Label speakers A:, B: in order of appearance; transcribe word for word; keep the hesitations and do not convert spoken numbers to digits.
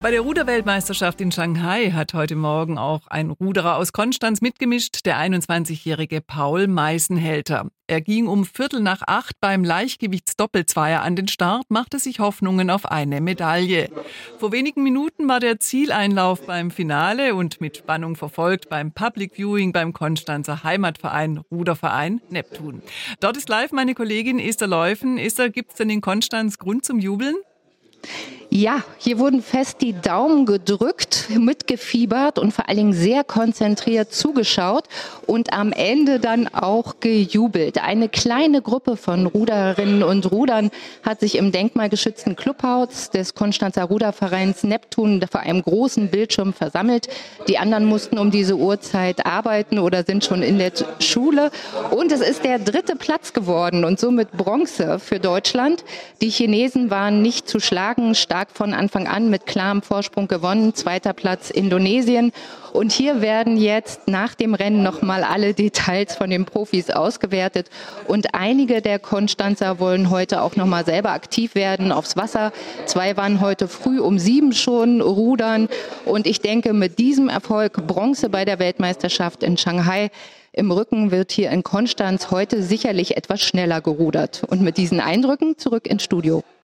A: Bei der Ruderweltmeisterschaft in Shanghai hat heute Morgen auch ein Ruderer aus Konstanz mitgemischt, der einundzwanzigjährige Paul Meißenhälter. Er ging um Viertel nach acht beim Leichtgewichtsdoppelzweier an den Start, machte sich Hoffnungen auf eine Medaille. Vor wenigen Minuten war der Zieleinlauf beim Finale und mit Spannung verfolgt beim Public Viewing beim Konstanzer Heimatverein Ruderverein Neptun. Dort ist live meine Kollegin Esther Leufen. Esther, gibt es denn in Konstanz Grund zum Jubeln?
B: Ja, hier wurden fest die Daumen gedrückt, mitgefiebert und vor allen Dingen sehr konzentriert zugeschaut und am Ende dann auch gejubelt. Eine kleine Gruppe von Ruderinnen und Rudern hat sich im denkmalgeschützten Clubhaus des Konstanzer Rudervereins Neptun vor einem großen Bildschirm versammelt. Die anderen mussten um diese Uhrzeit arbeiten oder sind schon in der Schule. Und es ist der dritte Platz geworden und somit Bronze für Deutschland. Die Chinesen waren nicht zu schlagen, stark von Anfang an mit klarem Vorsprung gewonnen. Zweiter Platz Indonesien. Und hier werden jetzt nach dem Rennen nochmal alle Details von den Profis ausgewertet. Und einige der Konstanzer wollen heute auch nochmal selber aktiv werden aufs Wasser. Zwei waren heute früh um sieben schon rudern. Und ich denke, mit diesem Erfolg Bronze bei der Weltmeisterschaft in Shanghai im Rücken wird hier in Konstanz heute sicherlich etwas schneller gerudert. Und mit diesen Eindrücken zurück ins Studio.